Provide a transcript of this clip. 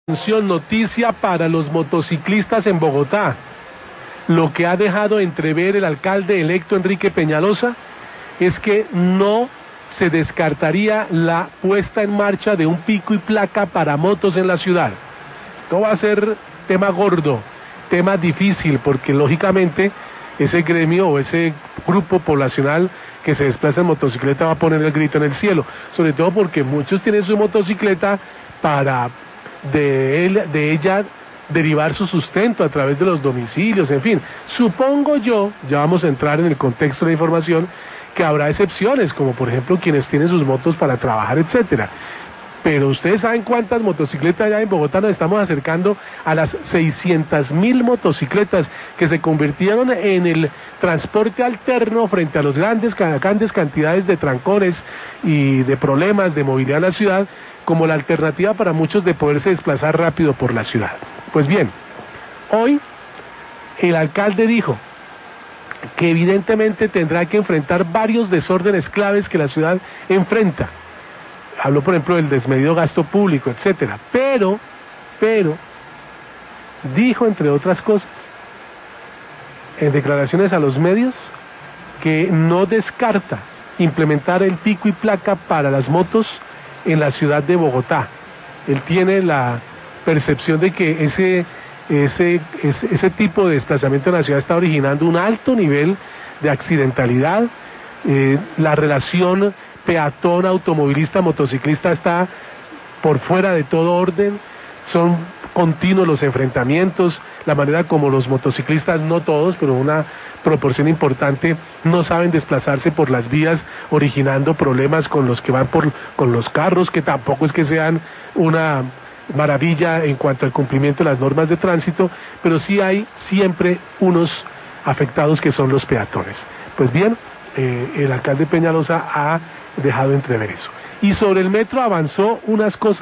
Atención, noticia para los motociclistas en Bogotá. Lo que ha dejado entrever el alcalde electo Enrique Peñalosa es que no se descartaría la puesta en marcha de un pico y placa para motos en la ciudad. Esto va a ser tema gordo, tema difícil, porque lógicamente ese gremio o ese grupo poblacional que se desplaza en motocicleta va a poner el grito en el cielo, sobre todo porque muchos tienen su motocicleta para de ella derivar su sustento a través de los domicilios, en fin. Supongo yo, ya vamos a entrar en el contexto de la información, que habrá excepciones, como por ejemplo quienes tienen sus motos para trabajar, etcétera. Pero ustedes saben cuántas motocicletas hay en Bogotá. Nos estamos acercando a las 600.000 motocicletas que se convirtieron en el transporte alterno frente a los grandes cantidades de trancones y de problemas de movilidad en la ciudad, como la alternativa para muchos de poderse desplazar rápido por la ciudad. Pues bien, hoy el alcalde dijo que evidentemente tendrá que enfrentar varios desórdenes claves que la ciudad enfrenta. Habló, por ejemplo, del desmedido gasto público, etcétera. Pero, dijo, entre otras cosas, en declaraciones a los medios, que no descarta implementar el pico y placa para las motos en la ciudad de Bogotá. Él tiene la percepción de que ese tipo de desplazamiento en la ciudad está originando un alto nivel de accidentalidad. La relación peatón, automovilista, motociclista está por fuera de todo orden. Son continuos los enfrentamientos, la manera como los motociclistas, no todos, pero una proporción importante, no saben desplazarse por las vías, originando problemas con los que van con los carros, que tampoco es que sean una maravilla en cuanto al cumplimiento de las normas de tránsito, pero sí hay siempre unos afectados que son los peatones. Pues bien, el alcalde Peñalosa ha dejado entrever eso. Y sobre el metro avanzó unas cosas